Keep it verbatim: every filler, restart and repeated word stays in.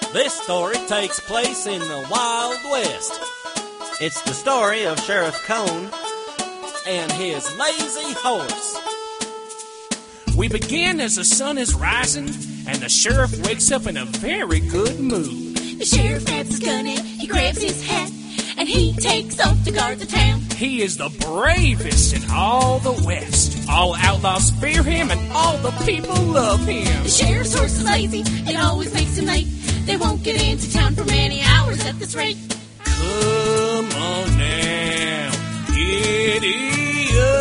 This story takes place in the Wild West. It's the story of Sheriff Cone and his lazy horse. We begin as the sun is rising, and the sheriff wakes up in a very good mood. The sheriff grabs his gun and he grabs his hat, and he takes off to guard the town. He is the bravest in all the West. All outlaws fear him, and all the people love him. The sheriff's horse is lazy, it always makes him late. They won't get into town for many hours at this rate. Come on now, giddy up.